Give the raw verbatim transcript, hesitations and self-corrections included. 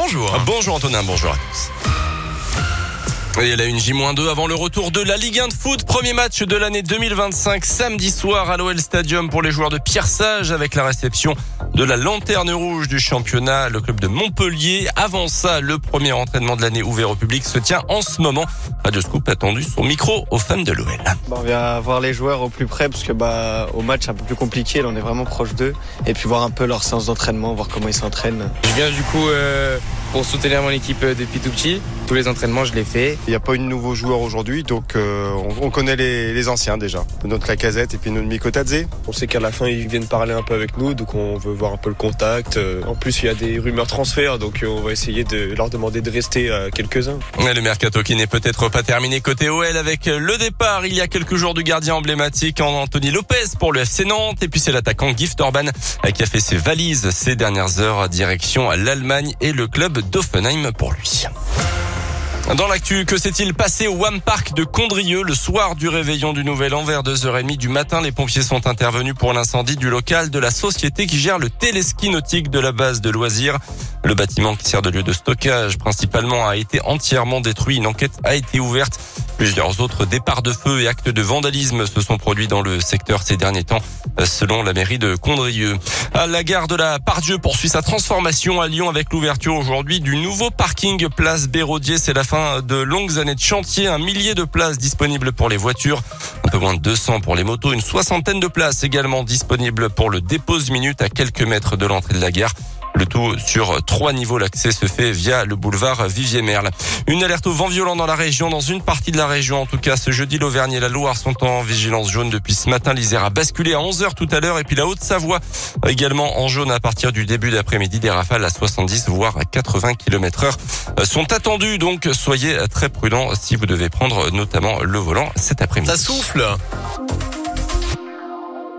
bonjour. Bonjour Antonin, bonjour à tous. Et elle a une J moins deux avant le retour de la Ligue un de foot. Premier match de l'année deux mille vingt-cinq, samedi soir à l'O L Stadium pour les joueurs de Pierre Sage avec la réception de la lanterne rouge du championnat, le club de Montpellier. Avant ça, le premier entraînement de l'année ouvert au public se tient en ce moment. Radio Scoop a tendu son micro aux fans de l'O L. Bah, on vient voir les joueurs au plus près parce que bah au match c'est un peu plus compliqué, là on est vraiment proche d'eux et puis voir un peu leur séance d'entraînement, voir comment ils s'entraînent. Je viens du coup euh, pour soutenir mon équipe depuis tout petit. Tous les entraînements je les fais. Il n'y a pas eu de nouveaux joueurs aujourd'hui, donc euh, on, on connaît les, les anciens déjà. Notre Lacazette et puis notre Mikotadze. On sait qu'à la fin ils viennent parler un peu avec nous, donc on veut voir un peu le contact. En plus il y a des rumeurs transferts, donc on va essayer de leur demander de rester à quelques-uns. Et le mercato qui n'est peut-être pas terminé côté O L avec le départ il y a quelques jours du gardien emblématique en Anthony Lopez pour le F C Nantes. Et puis c'est l'attaquant Gift Orban qui a fait ses valises ces dernières heures direction l'Allemagne et le club d'Offenheim pour lui. Dans l'actu, que s'est-il passé au Wham Park de Condrieu le soir du réveillon du Nouvel An vers deux heures trente du matin? Les pompiers sont intervenus pour l'incendie du local de la société qui gère le téléski nautique de la base de loisirs. Le bâtiment qui sert de lieu de stockage principalement a été entièrement détruit. Une enquête a été ouverte. Plusieurs autres départs de feu et actes de vandalisme se sont produits dans le secteur ces derniers temps, selon la mairie de Condrieu. À la gare de la Part-Dieu poursuit sa transformation à Lyon avec l'ouverture aujourd'hui du nouveau parking place Béraudier. C'est la fin de longues années de chantier. Un millier de places disponibles pour les voitures, un peu moins de deux cents pour les motos, une soixantaine de places également disponibles pour le dépose-minute à quelques mètres de l'entrée de la gare. Le tout sur trois niveaux. L'accès se fait via le boulevard Vivier-Merle. Une alerte au vent violent dans la région, dans une partie de la région. En tout cas, ce jeudi, l'Auvergne et la Loire sont en vigilance jaune depuis ce matin. L'Isère a basculé à onze heures tout à l'heure. Et puis la Haute-Savoie également en jaune à partir du début d'après-midi. Des rafales à soixante-dix voire à quatre-vingts kilomètres heure sont attendues. Donc soyez très prudents si vous devez prendre notamment le volant cet après-midi. Ça souffle.